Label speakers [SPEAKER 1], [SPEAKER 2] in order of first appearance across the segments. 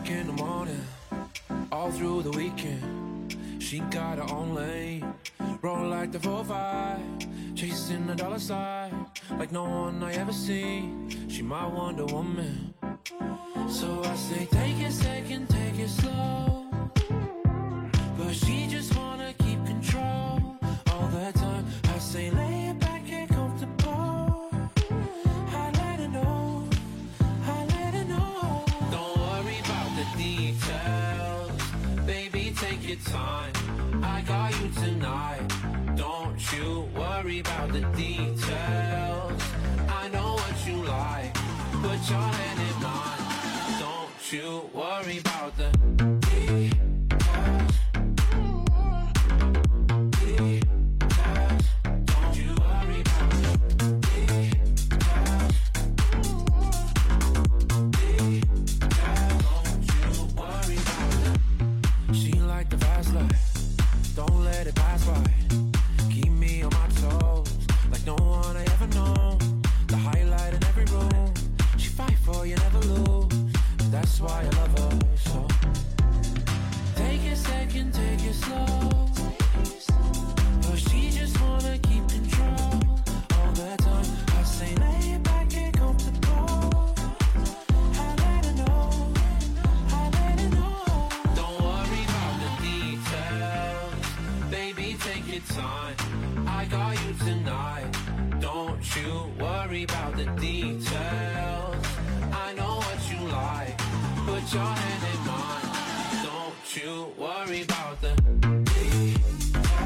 [SPEAKER 1] o'clock in the morning, all through the weekend. She got her own lane, roll like the 4-5, chasing the dollar sign like no one I ever seen. She my Wonder Woman. So I say, take it second, take it slow, but she just wanna keep control all the time. I say, lay it back and comfortable. I let her know, I let her know. Don't worry about the details, baby, take your time. I got you tonight. Don't you worry about the details. I know what you like, put your hand in mine. Don't you worry about the details. Don't you worry about the details. Don't you worry about the. She like the fast life, don't let it pass by. Keep me on my toes like no one I ever known. The highlight in every room, she fight for you, never lose. That's why I love her so. Take it second, take it slow, but she just wanna keep control all the time. I say, lay it back and comfortable. I let her know, I let her know. Don't worry about the details, baby, take your time. I got you tonight. Don't you worry about the details. I know what you like, put your hand in mine. Don't you worry about the details.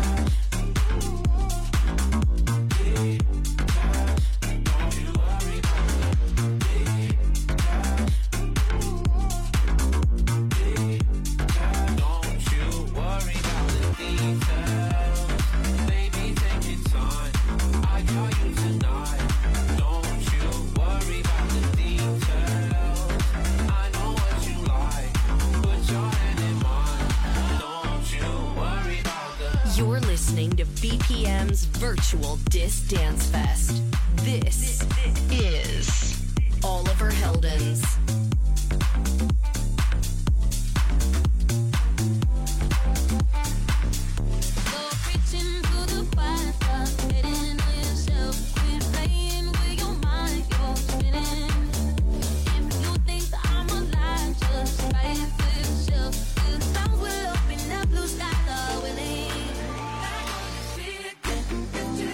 [SPEAKER 1] Don't you worry about the details. Don't you worry about the details, baby, take your time. I got you tonight. Don't you worry about the details. I know what you like, put your hand in mine. Don't you worry about the.
[SPEAKER 2] You're listening to BPM's Virtual Disc Dance Fest. This is Oliver Heldens.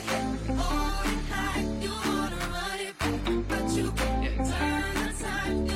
[SPEAKER 3] You wanna run it back, but you can't turn the time.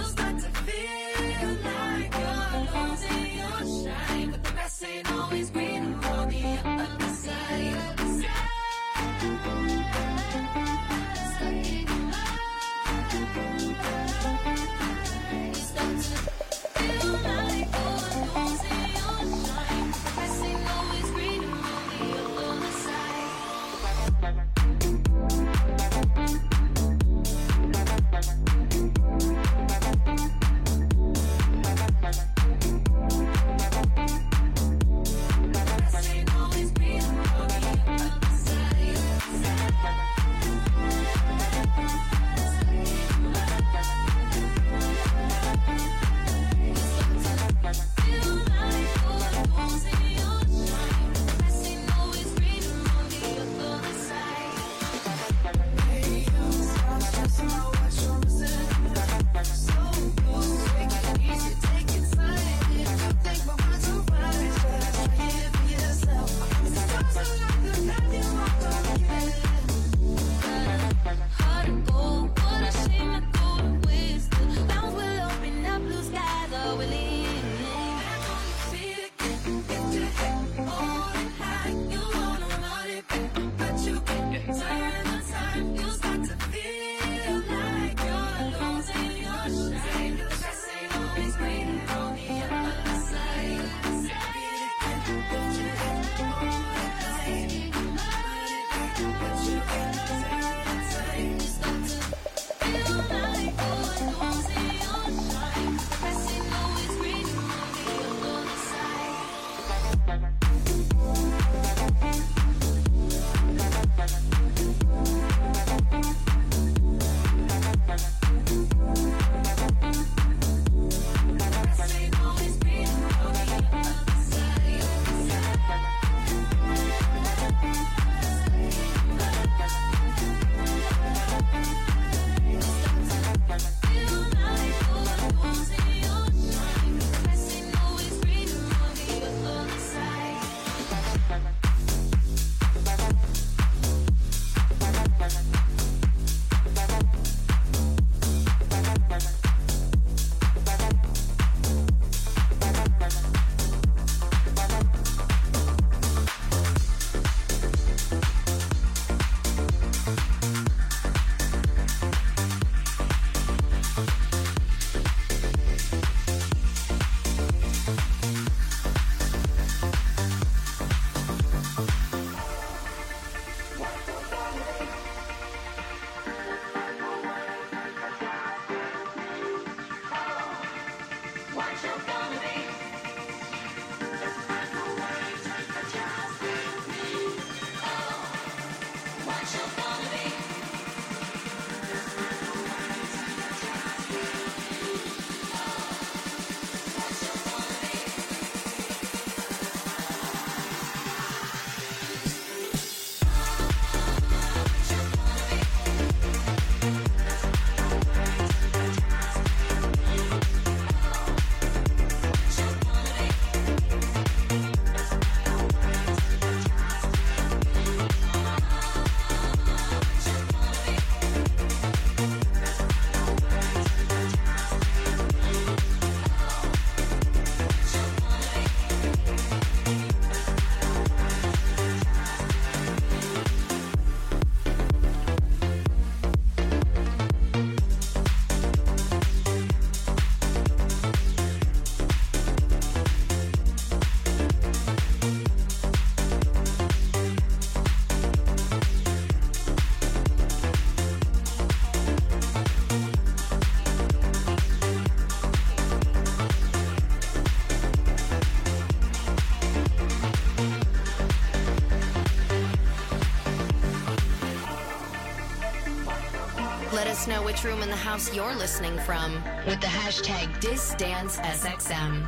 [SPEAKER 2] us know which room in the house you're listening from with the hashtag DisDanceSXM.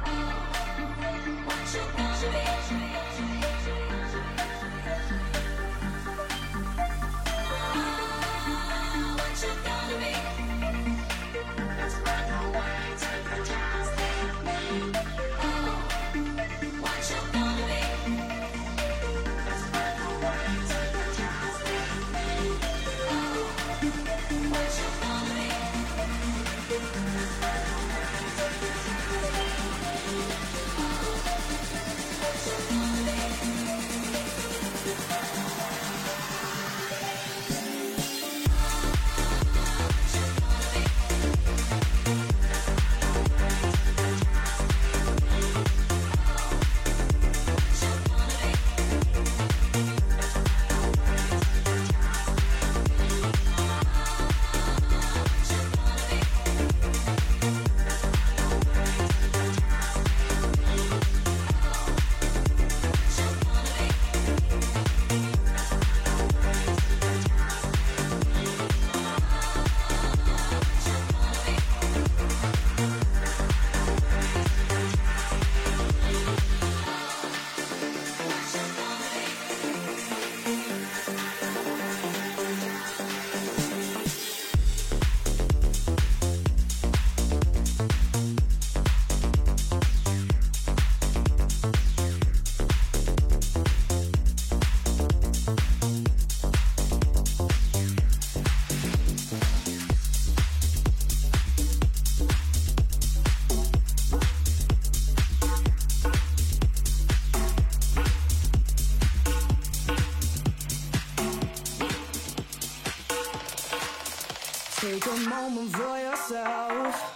[SPEAKER 3] Take a moment for yourself.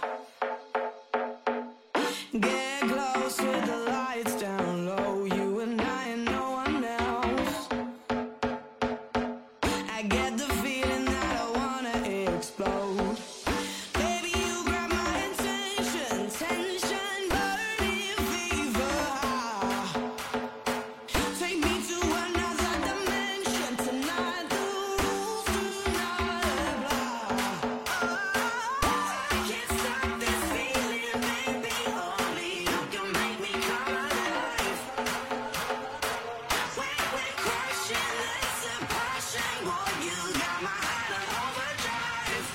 [SPEAKER 3] Get close with the lights down low. You and I and no one else. I get the feeling that I wanna explode. Baby, you grab my attention. Tension burning fever. Take me to another dimension. Tonight the rules do not apply. I can't stop this feeling, baby. Only you can make me come alive. When we're crushing this passion, boy, you got my heart on overdrive.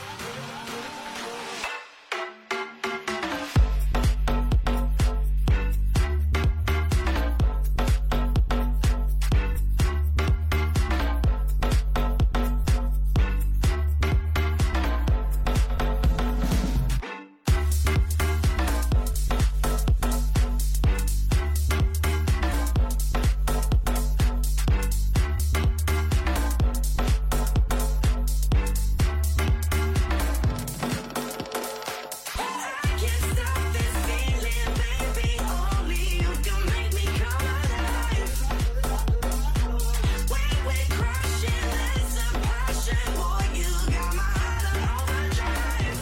[SPEAKER 3] I can't stop this feeling, baby. Only you can make me come alive. When we're crushing this passion, boy, you got my heart on overdrive.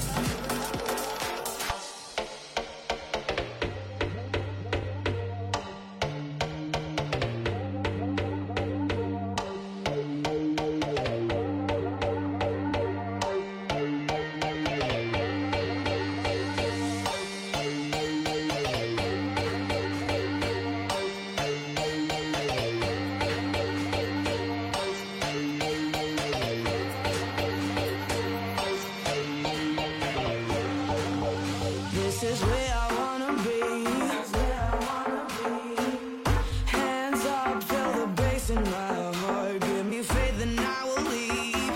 [SPEAKER 3] This is where I wanna be. Hands up, feel the bass in my heart. Give me faith and I will leave.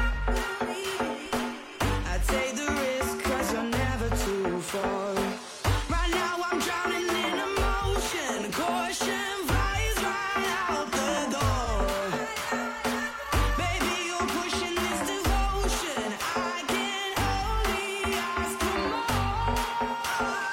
[SPEAKER 3] I take the risk 'cause you're never too far. Right now I'm drowning in emotion. Caution flies right out the door. Baby, you're pushing this devotion. I can only ask for more.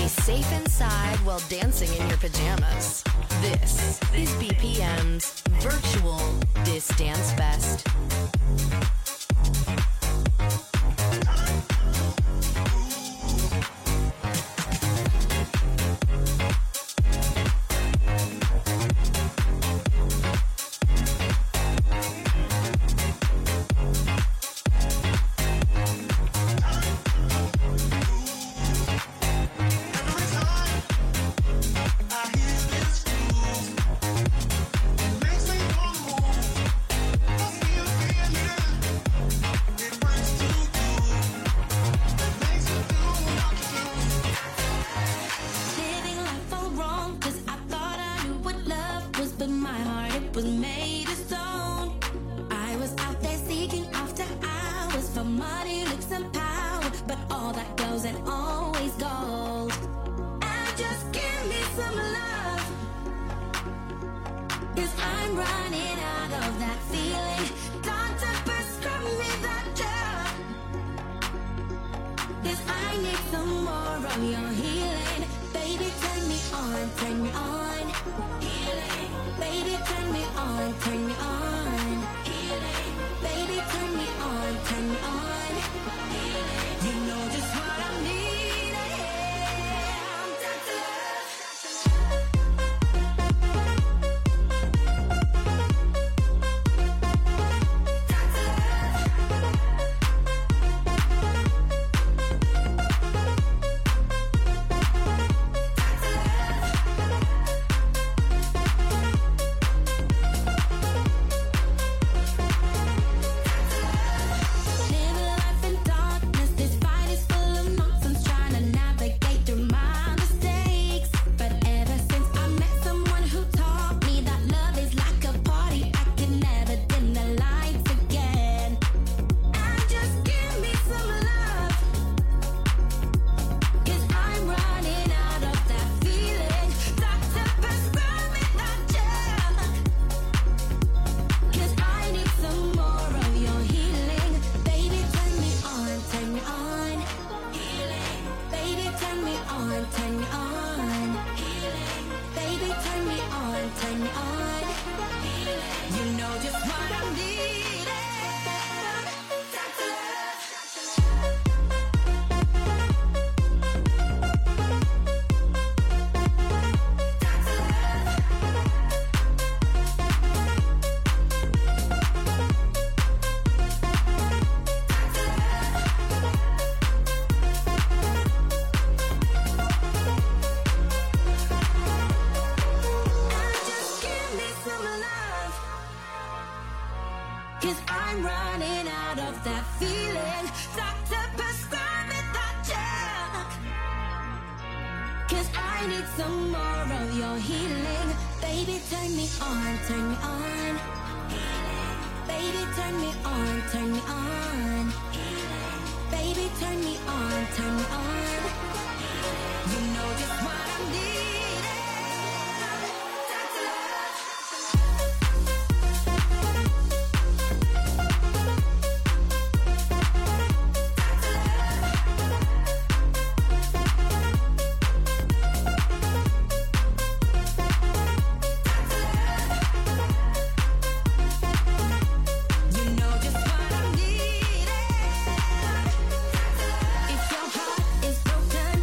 [SPEAKER 2] safe inside while dancing in your pajamas. This is BPM's virtual Dis Dance Fest.
[SPEAKER 4] If your heart is broken,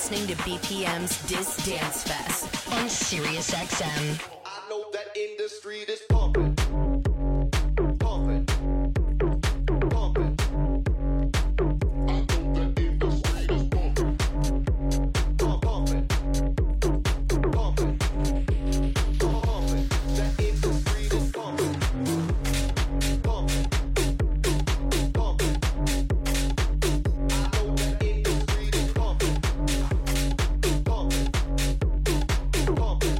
[SPEAKER 2] listening to BPM's Dis Dance Fest on Sirius XM.
[SPEAKER 4] I know that in the street is pumping, pumping, pumping. I know that in the street is pumping, pumping, pumping, pumping. That in the street is pumping, pumping, pumping. I know that in the street is pumping, pumping, pumping, pumping.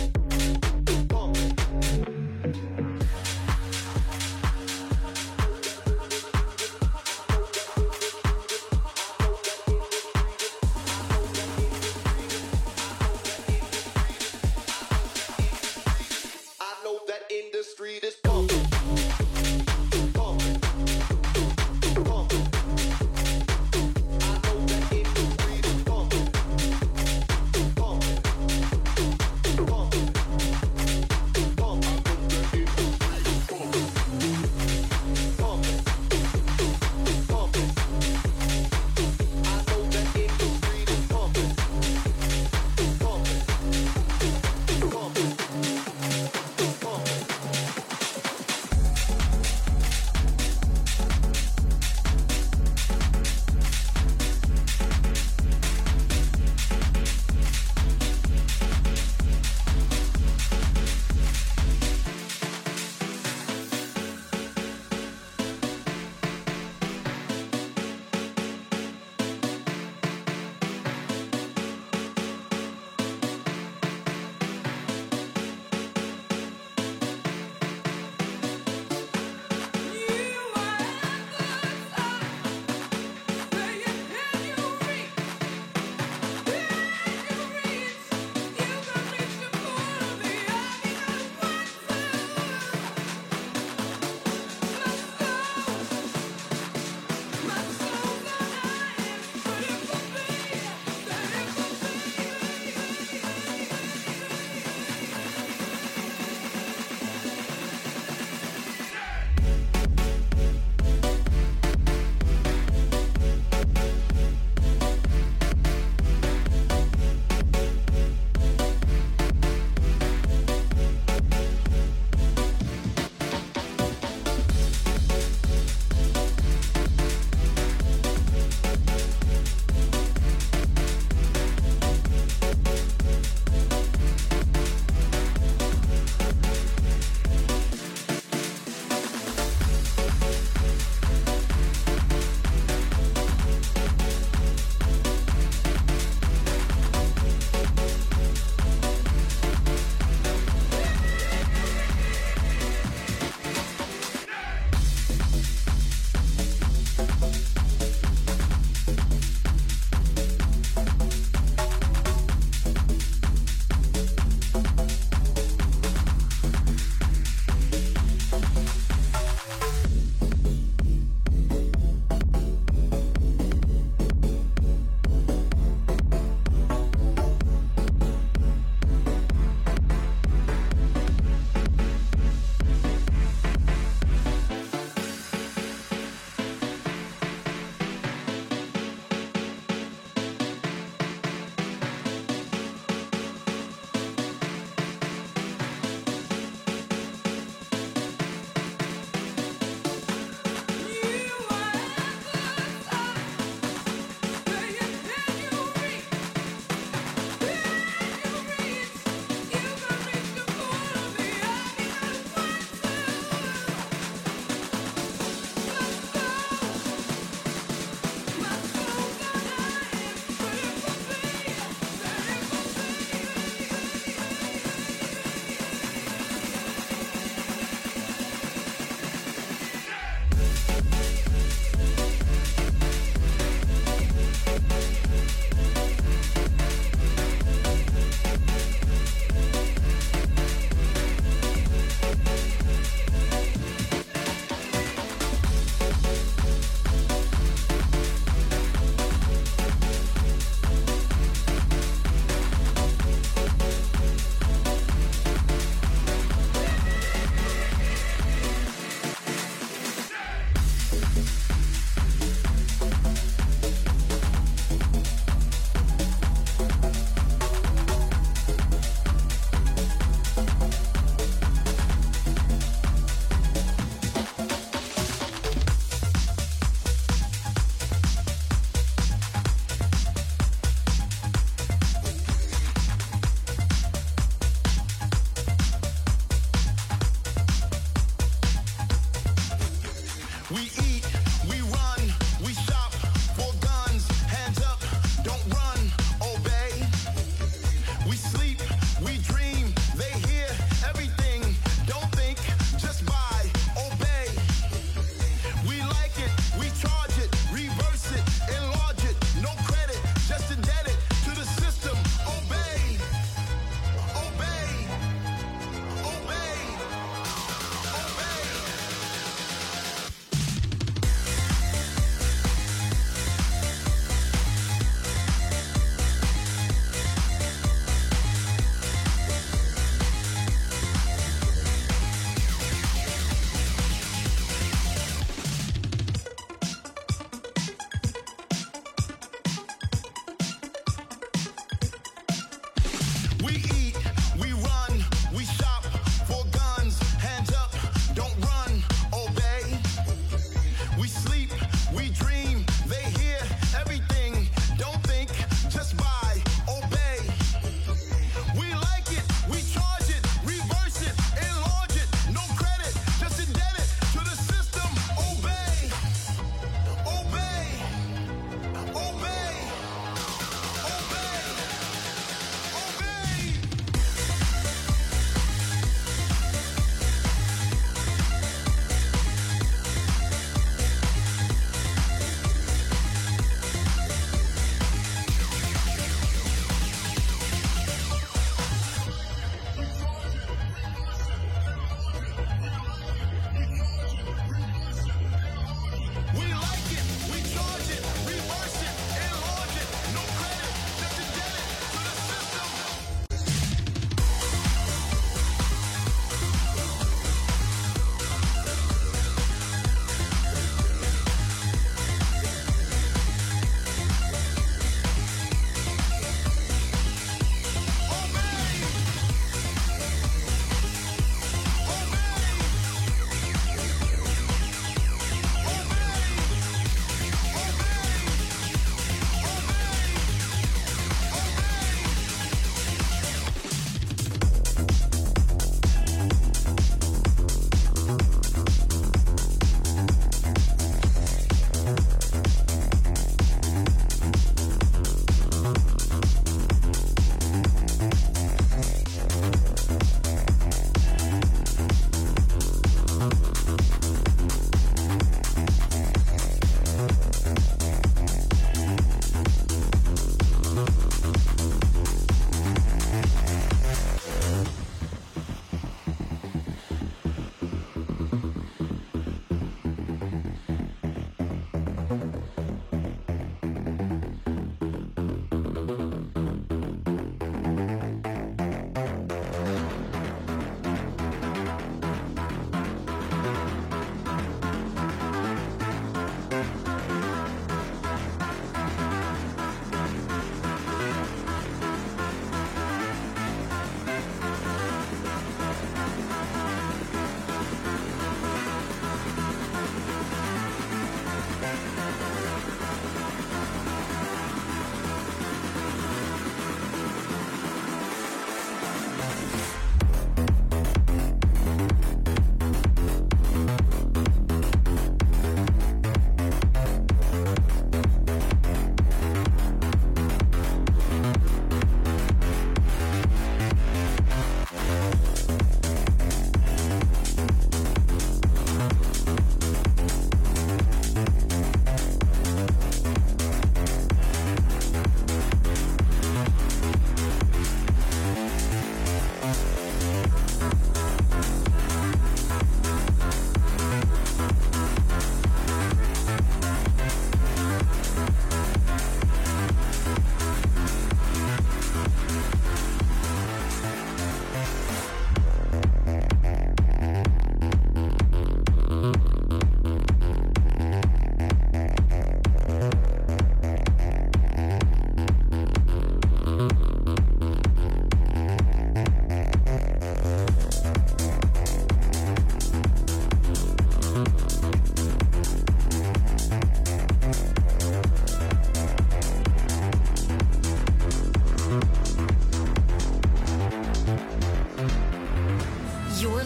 [SPEAKER 4] I know that in the street is pumping, pumping, pumping. I know that in the street is pumping, pumping, pumping, pumping. I know that in the street is pumping, pumping, pumping, pumping, pumping, pumping.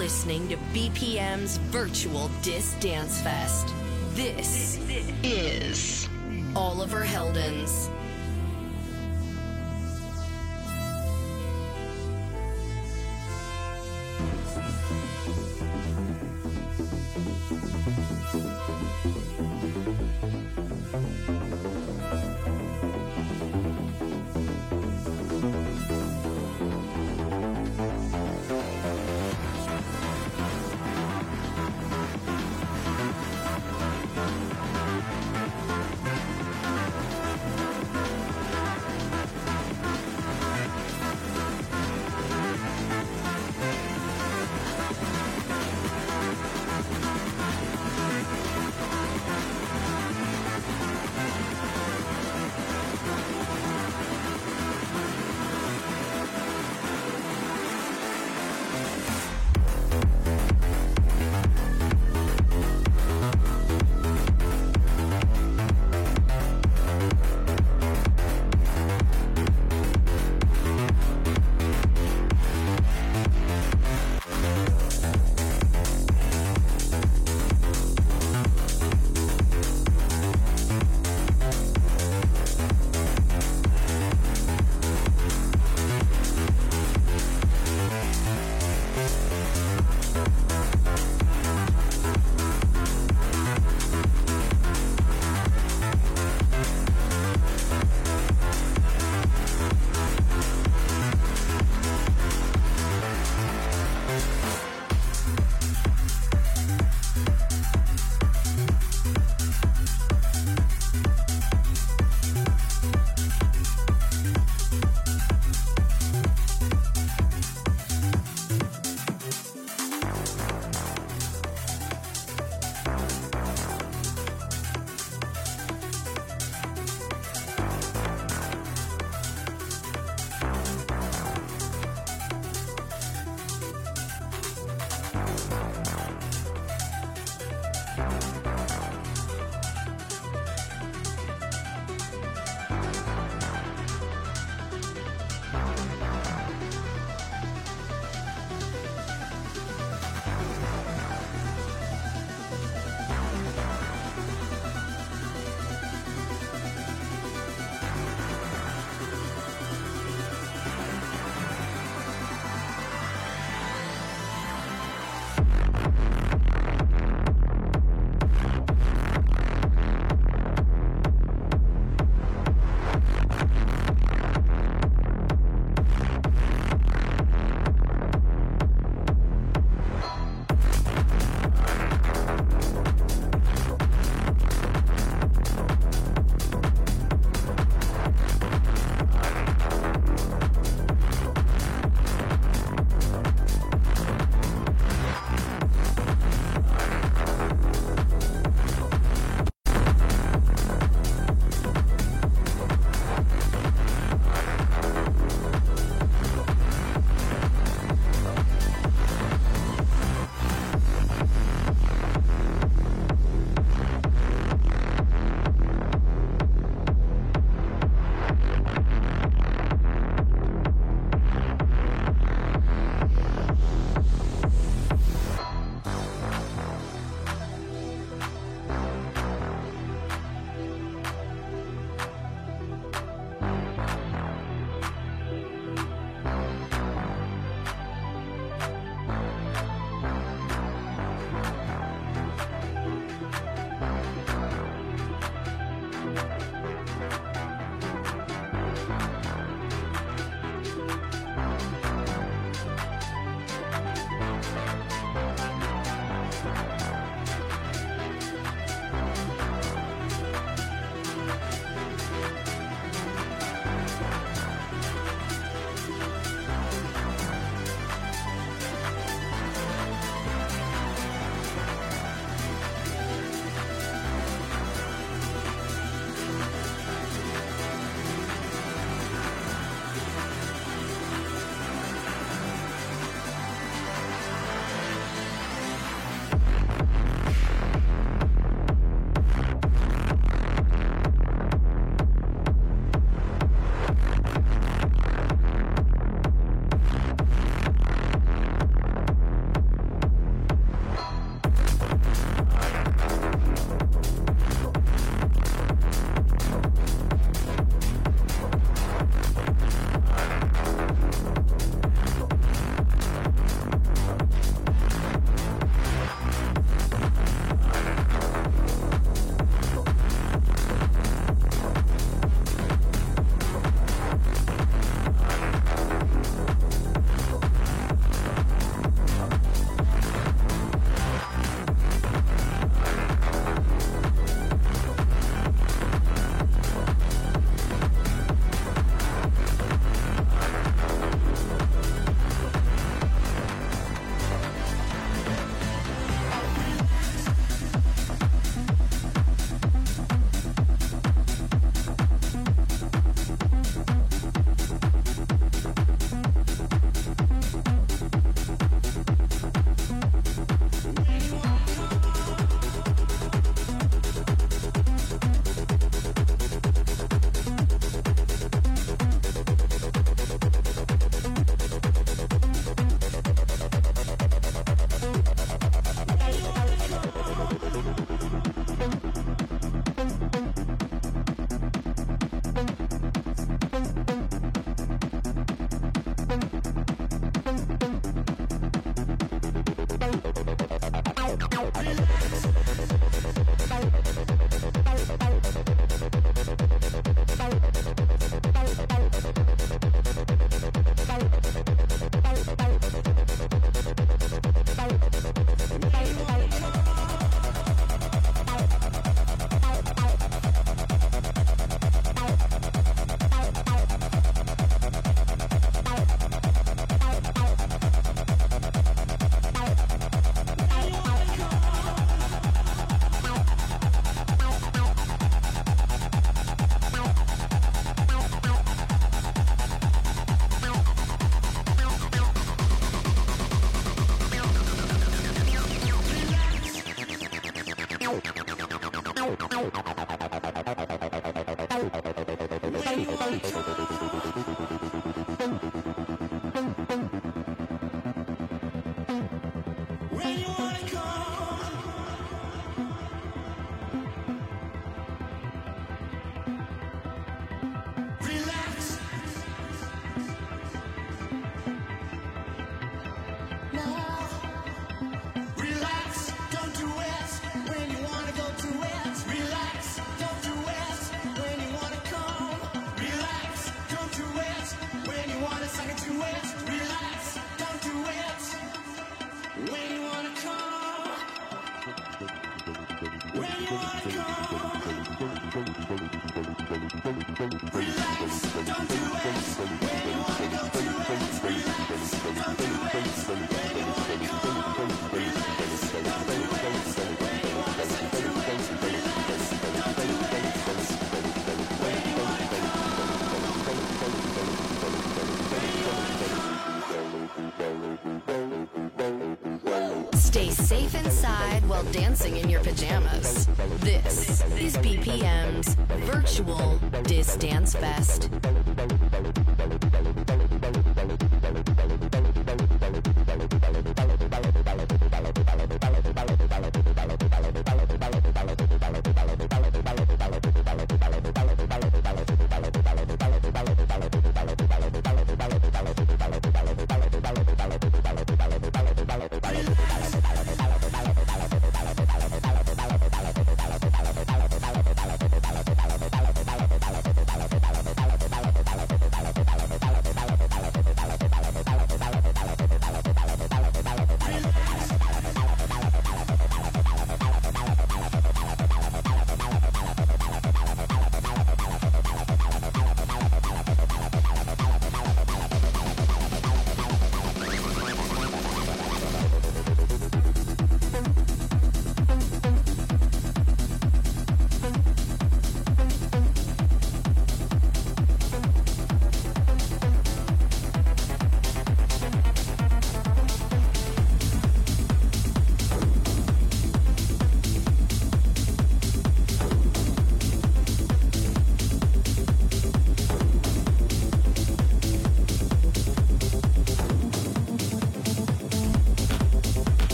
[SPEAKER 2] listening to BPM's Virtual Disc Dance Fest. This is Oliver Heldens.
[SPEAKER 3] When you wanna come, relax. Now, relax. Don't do it when you wanna go to it. Relax. Don't do it when you wanna come. Relax. Don't do it when you wanna suck it to it. Relax. Don't do it when you wanna come. When you wanna come. Relax. Don't do it when you wanna go to it. Relax. Don't do it when you wanna come. Relax. Don't do it when you wanna suck it to it. Relax. Don't do it when you wanna
[SPEAKER 2] Stay safe inside while dancing in your pajamas. This is BPM's Virtual Dis Dance Fest.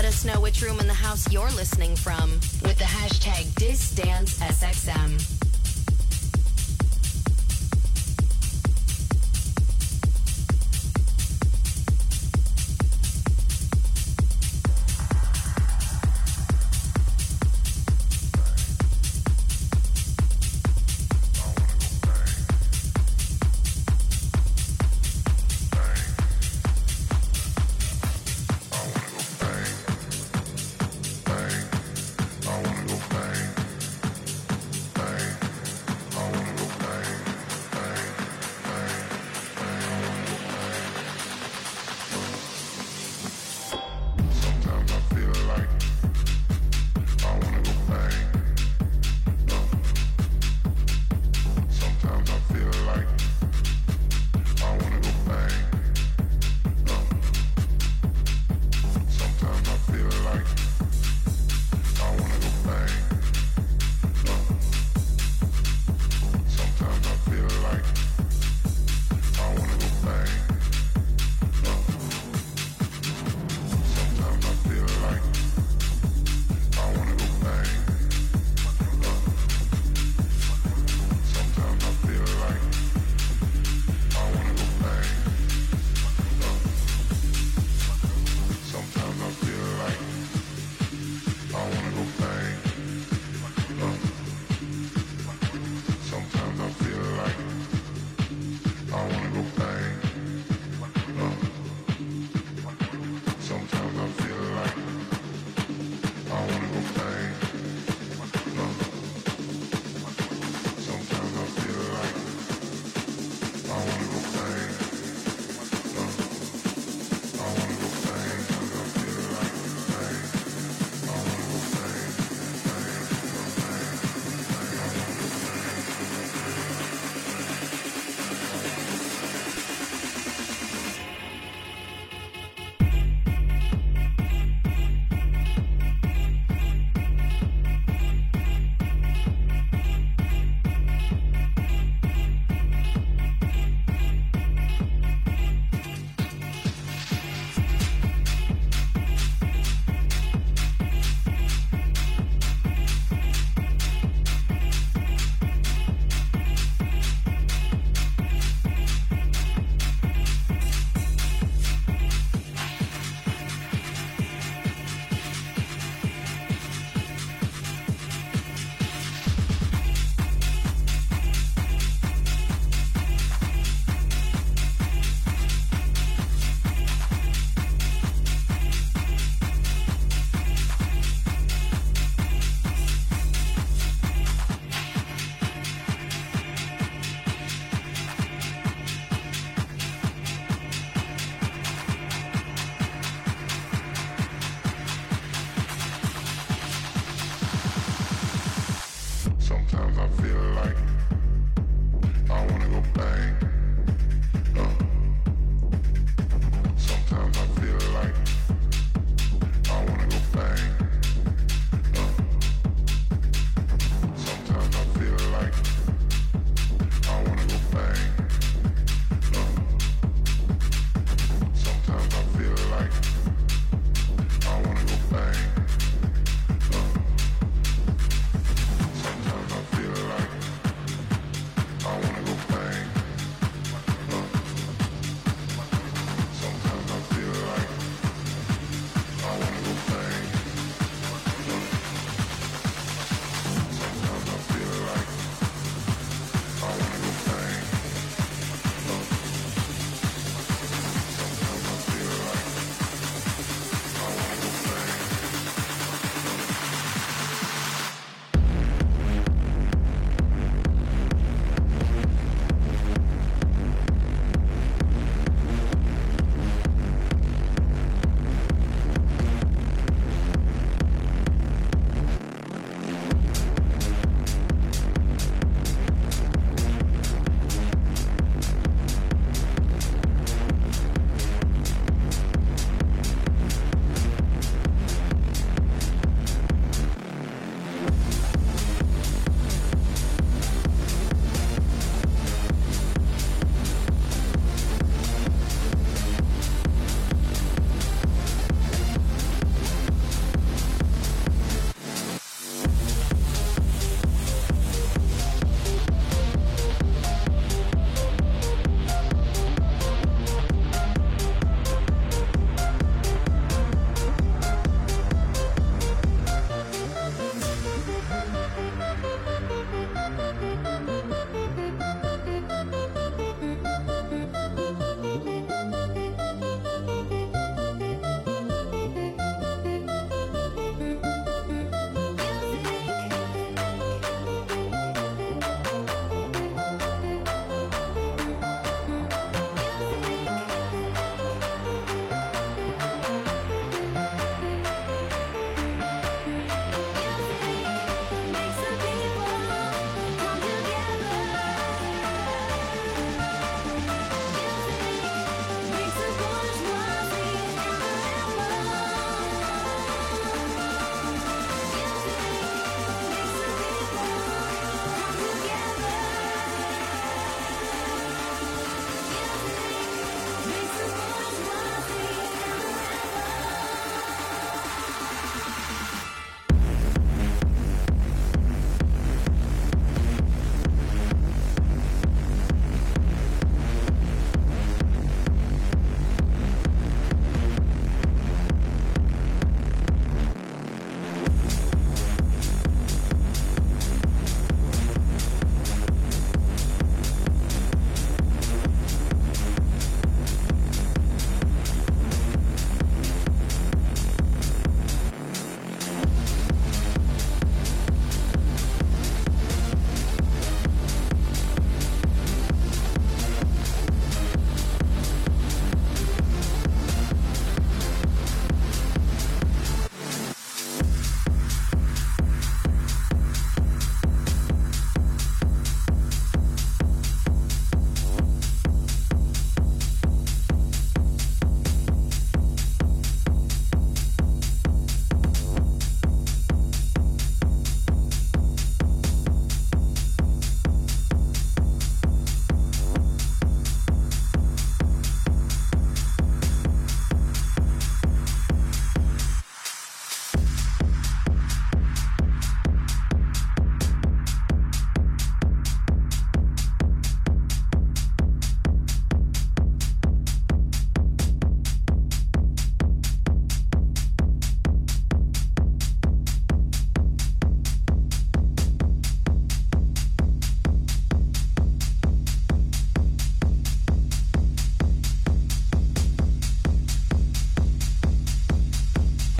[SPEAKER 2] us know which room in the house you're listening from with the hashtag DisDanceSXM.